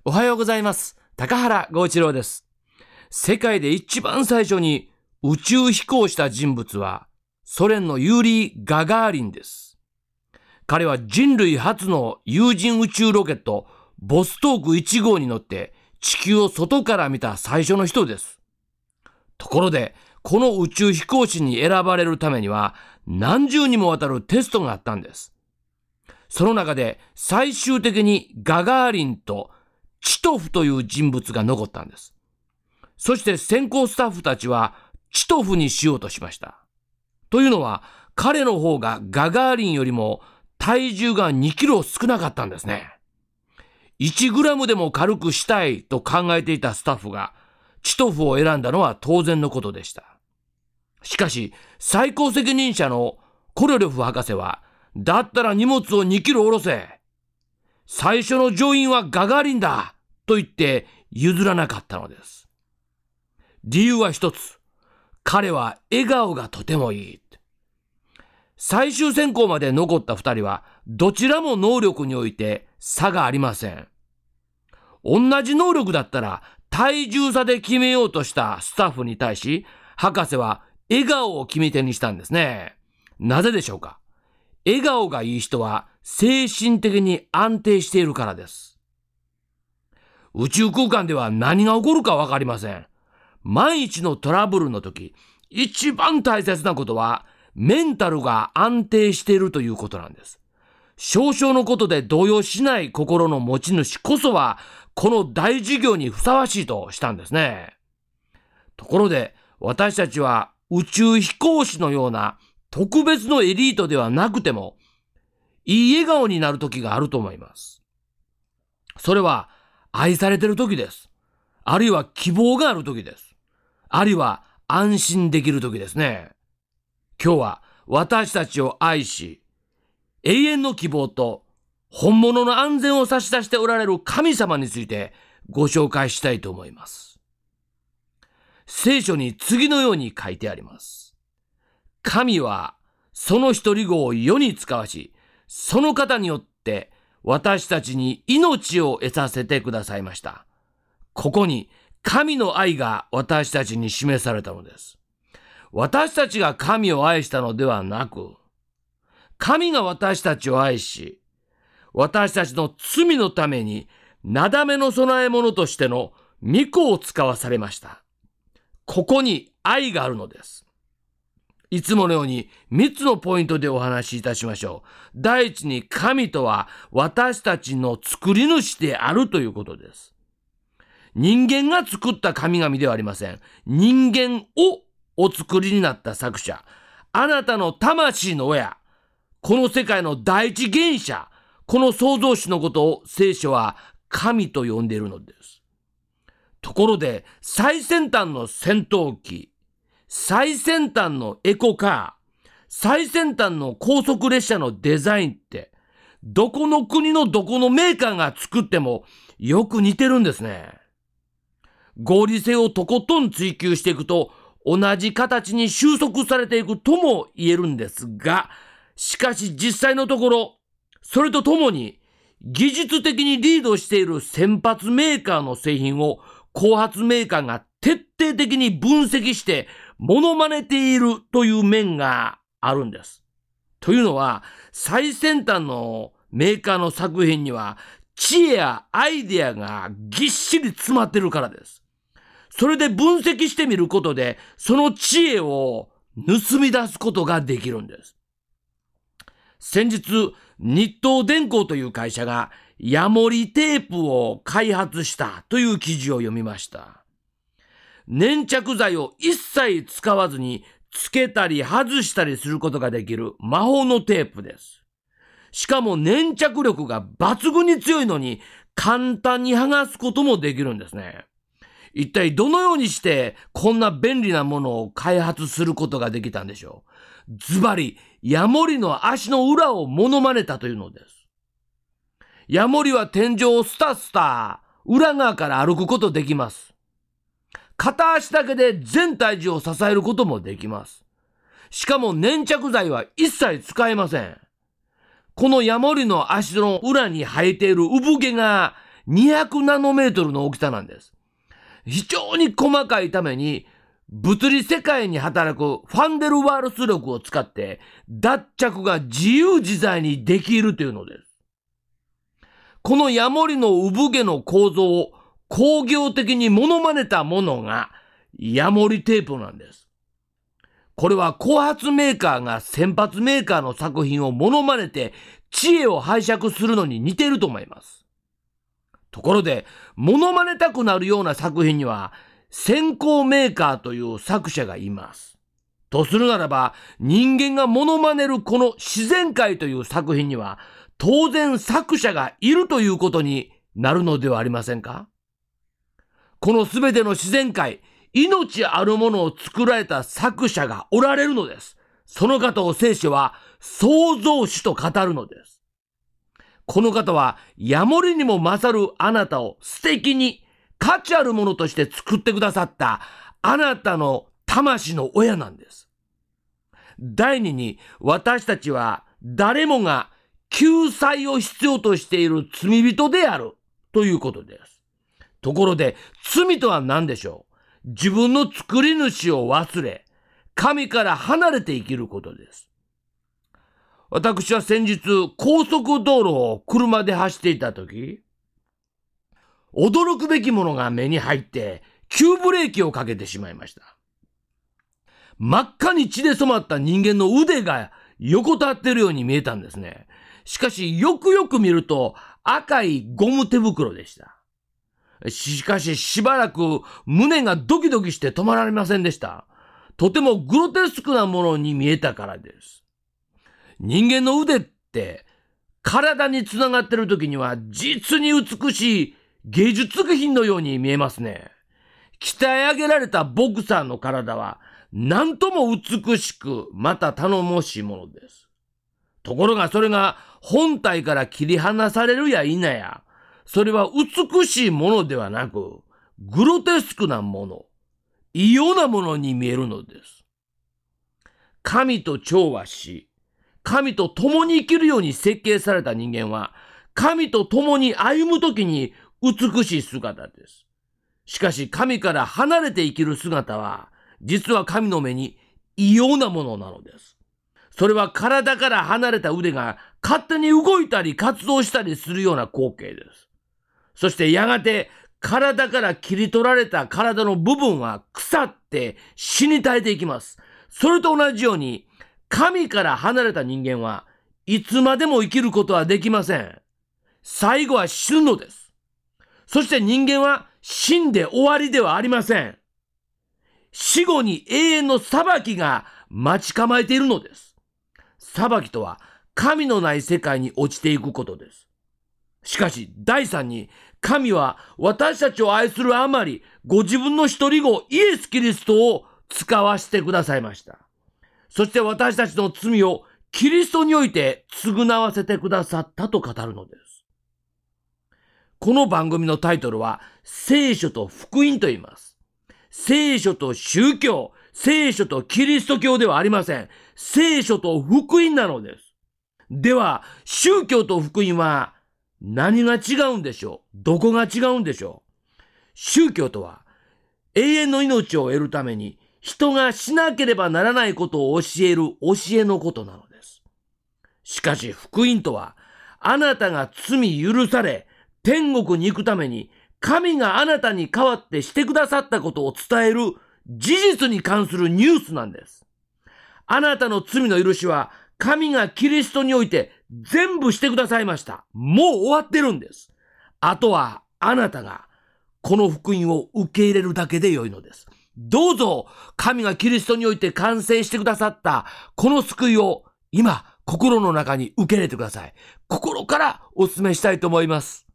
おはようございます。高原剛一郎です。世界で一番最初に宇宙飛行した人物はソ連のユーリー・ガガーリンです。彼は人類初の有人宇宙ロケットボストーク1号に乗って地球を外から見た最初の人です。ところでこの宇宙飛行士に選ばれるためには何十にもわたるテストがあったんです。その中で最終的にガガーリンとチトフという人物が残ったんです。そして選考スタッフたちはチトフにしようとしました。というのは彼の方がガガーリンよりも体重が2キロ少なかったんですね。1グラムでも軽くしたいと考えていたスタッフがチトフを選んだのは当然のことでした。しかし最高責任者のコロリョフ博士は、だったら荷物を2キロ下ろせ、最初の乗員はガガーリンだと言って譲らなかったのです。理由は一つ。彼は笑顔がとてもいい。最終選考まで残った2人はどちらも能力において差がありません。同じ能力だったら体重差で決めようとしたスタッフに対し、博士は笑顔を決め手にしたんですね。なぜでしょうか。笑顔がいい人は精神的に安定しているからです。宇宙空間では何が起こるかわかりません。万一のトラブルの時、一番大切なことはメンタルが安定しているということなんです。少々のことで動揺しない心の持ち主こそはこの大事業にふさわしいとしたんですね。ところで私たちは宇宙飛行士のような特別のエリートではなくてもいい笑顔になる時があると思います。それは愛されている時です。あるいは希望がある時です。あるいは安心できる時ですね。今日は私たちを愛し、永遠の希望と本物の安全を差し出しておられる神様についてご紹介したいと思います。聖書に次のように書いてあります。神はその一人子を世に使わし、その方によって私たちに命を得させてくださいました。ここに神の愛が私たちに示されたのです。私たちが神を愛したのではなく、神が私たちを愛し、私たちの罪のためになだめの供え物としての御子を使わされました。ここに愛があるのです。いつものように3つのポイントでお話しいたしましょう。第一に、神とは私たちの作り主であるということです。人間が作った神々ではありません。人間をお作りになった作者、あなたの魂の親、この世界の第一原者、この創造主のことを聖書は神と呼んでいるのです。ところで最先端の戦闘機、最先端のエコカー、最先端の高速列車のデザインって、どこの国のどこのメーカーが作ってもよく似てるんですね。合理性をとことん追求していくと、同じ形に収束されていくとも言えるんですが、しかし実際のところ、それとともに技術的にリードしている先発メーカーの製品を後発メーカーが徹底的に分析してモノマネているという面があるんです。というのは、最先端のメーカーの作品には知恵やアイデアがぎっしり詰まってるからです。それで分析してみることで、その知恵を盗み出すことができるんです。先日、日東電工という会社がヤモリテープを開発したという記事を読みました。粘着剤を一切使わずにつけたり外したりすることができる魔法のテープです。しかも粘着力が抜群に強いのに簡単に剥がすこともできるんですね。一体どのようにしてこんな便利なものを開発することができたんでしょう。ズバリ、ヤモリの足の裏をモノマネたというのです。ヤモリは天井をスタスタ裏側から歩くことできます。片足だけで全体重を支えることもできます。しかも粘着剤は一切使えません。このヤモリの足の裏に生えている産毛が 200ナノメートルの大きさなんです。非常に細かいために、物理世界に働くファンデルワールス力を使って脱着が自由自在にできるというのです。このヤモリの産毛の構造を工業的にモノマネたものがヤモリテープなんです。これは後発メーカーが先発メーカーの作品をモノマネて知恵を拝借するのに似ていると思います。ところで、モノマネたくなるような作品には先行メーカーという作者がいます。とするならば、人間がモノマネるこの自然界という作品には当然作者がいるということになるのではありませんか？このすべての自然界、命あるものを作られた作者がおられるのです。その方を聖書は創造主と語るのです。この方はヤモリにも勝るあなたを素敵に価値あるものとして作ってくださったあなたの魂の親なんです。第二に、私たちは誰もが救済を必要としている罪人であるということです。ところで、罪とは何でしょう？自分の作り主を忘れ、神から離れて生きることです。私は先日、高速道路を車で走っていたとき、驚くべきものが目に入って、急ブレーキをかけてしまいました。真っ赤に血で染まった人間の腕が横たわっているように見えたんですね。しかし、よくよく見ると、赤いゴム手袋でした。しかし、しばらく胸がドキドキして止まられませんでした。とてもグロテスクなものに見えたからです。人間の腕って体につながっている時には実に美しい芸術品のように見えますね。鍛え上げられたボクサーの体は何とも美しくまた頼もしいものです。ところがそれが本体から切り離されるや否や、それは美しいものではなくグロテスクなもの、異様なものに見えるのです。神と調和し、神と共に生きるように設計された人間は、神と共に歩むときに美しい姿です。しかし神から離れて生きる姿は、実は神の目に異様なものなのです。それは体から離れた腕が勝手に動いたり活動したりするような光景です。そしてやがて体から切り取られた体の部分は腐って死に絶えていきます。それと同じように、神から離れた人間はいつまでも生きることはできません。最後は死ぬのです。そして人間は死んで終わりではありません。死後に永遠の裁きが待ち構えているのです。裁きとは神のない世界に落ちていくことです。しかし第三に、神は私たちを愛するあまり、ご自分の一人子イエス・キリストを使わせてくださいました。そして私たちの罪をキリストにおいて償わせてくださったと語るのです。この番組のタイトルは聖書と福音と言います。聖書と宗教、聖書とキリスト教ではありません。聖書と福音なのです。では、宗教と福音は何が違うんでしょう？どこが違うんでしょう？宗教とは永遠の命を得るために人がしなければならないことを教える教えのことなのです。しかし福音とは、あなたが罪許され天国に行くために神があなたに代わってしてくださったことを伝える事実に関するニュースなんです。あなたの罪の許しは神がキリストにおいて全部してくださいました。もう終わってるんです。あとはあなたがこの福音を受け入れるだけでよいのです。どうぞ神がキリストにおいて完成してくださったこの救いを今心の中に受け入れてください。心からお勧めしたいと思います。